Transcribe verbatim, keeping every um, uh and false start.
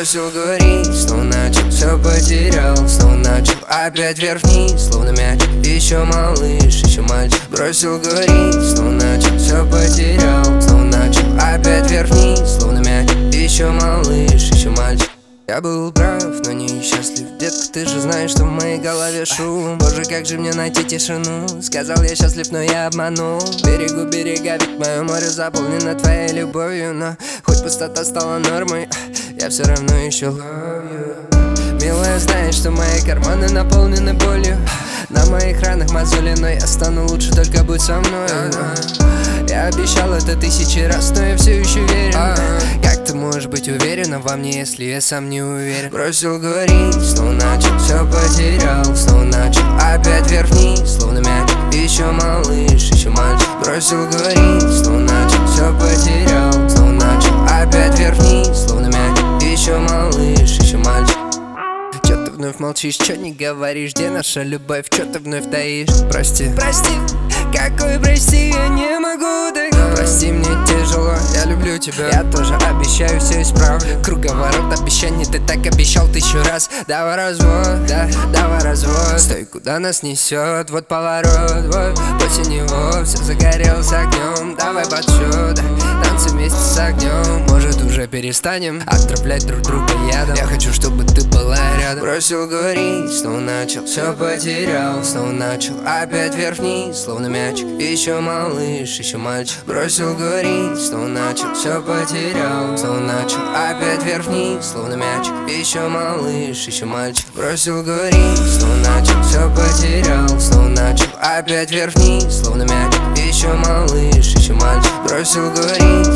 Бросил говорить, снова начал, все потерял. Снова начал, опять вверх-вниз, словно мяч. Еще малыш, еще мальчик. Бросил говорить, снова начал, все потерял. Снова начал, опять вверх-вниз, словно мяч. Еще малыш, еще мальчик. Я был прав, но не счастлив. Детка, ты же знаешь, что в моей голове шум. Боже, как же мне найти тишину? Сказал я счастлив, но я обманул. Берегу берега, ведь мое море заполнено твоей любовью. Но хоть пустота стала нормой, я все равно еще ловлю. Милая, знаешь, что мои карманы наполнены болью. На моих ранах мозоли, но я стану лучше, только будь со мной. Я обещал это тысячи раз, но я все еще верен. Как ты можешь быть уверена во мне, если я сам не уверен? Бросил говорить, снова начал, все потерял. Снова начал, опять вверх-вниз, словно мяч. Еще малыш, еще мальчик. Бросил говорить, снова начал, все потерял. Снова начал, опять вверх-вниз, словно мяч. Еще малыш, еще мальчик. Чё ты вновь молчишь, чё не говоришь? Где наша любовь, чё ты вновь таишь? Прости, прости, какой прости, я не могу так. Прости, мне тяжело, я люблю тебя. Я тоже обещаю, все исправлю. Круговорот обещаний, ты так обещал тысячу раз. Давай развод, да, давай развод. Стой, куда нас несет, вот поворот, вот после него все загорелось огнем. Давай подсчет, да, танцы вместе с огнем. Может уже перестанем отравлять друг друга ядом. Я хочу, чтобы ты была рядом. Бросил говорить, снова начал, все потерял. Снова начал, опять вверх-вниз, словно мячик. Еще малыш, еще мальчик. Бросил говорить, снова начал, все потерял. Снова начал, опять вверх-вниз, словно мячик. Еще малыш, еще мальчик. Бросил говорить, снова начал, все потерял. Снова начал, опять вверх-вниз, словно мячик. Еще малыш, еще мальчик. Бросил говорить,